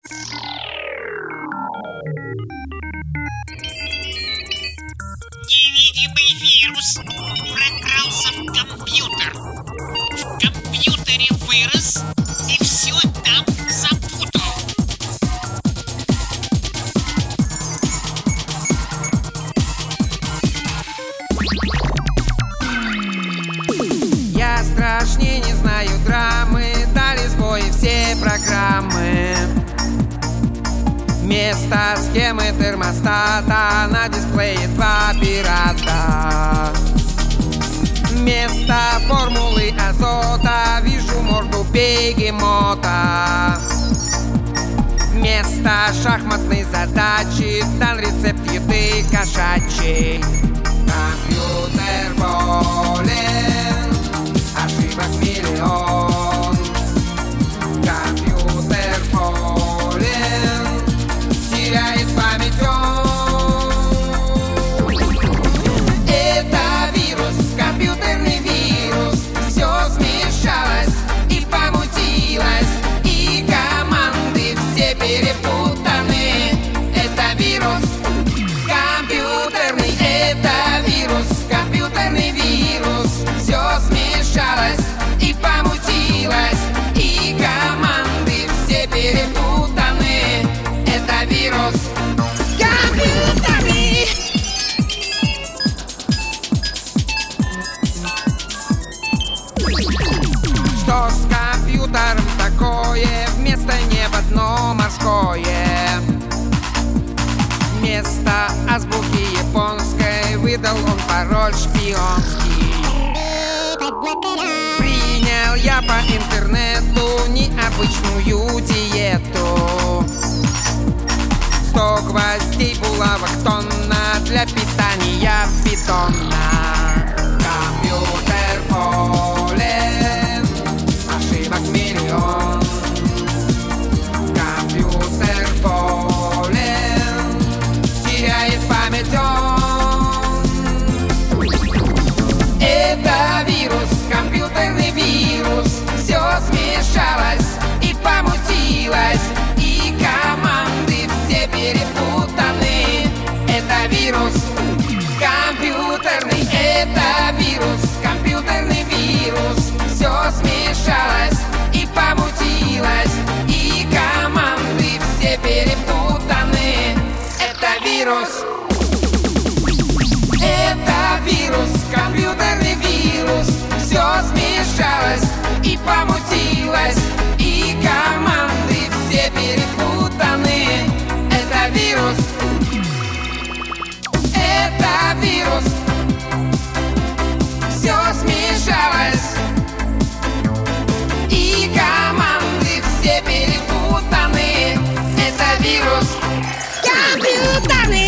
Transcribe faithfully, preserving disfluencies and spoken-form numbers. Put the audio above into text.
Невидимый вирус прокрался в компьютер. В компьютере вырос и все там запутал. Я страшнее не знаю драмы, дали сбои все программы. Вместо схемы термостата на дисплее два пирата. Вместо формулы азота вижу морду бегемота. Вместо шахматной задачи дан рецепт еды кошачьей. Компьютер болен, ошибок миллион. Компьютер болен, теряет память он. Это вирус, компьютерный вирус. Все смешалось и помутилось, и команды все перепутаны. Это вирус компьютерный, это вирус, компьютерный вирус. Все смешалось и помутилось, и команды все перепутаны. Это вирус компьютерный. Что с компьютером такое? Вместо неба дно морское. Вместо азбуки японской выдал он пароль шпионский. Принял я по интернету необычную диету. Сто гвоздей, булавок тонна для питания питона. Компьютер болен, ошибок миллион. Компьютер болен, теряет память он. Это вирус, компьютерный вирус. Все смешалось и помутилось, и команды все перепутаны. Это вирус компьютерный, это вирус, компьютерный вирус. Все смешалось и помутилось, и команды все перепутаны. Это вирус. Это вирус, компьютерный вирус. Все смешалось и помутилось, и команды все перепутаны. Это вирус. Это вирус. Все смешалось, и команды все перепутаны. Это вирус компьютерный.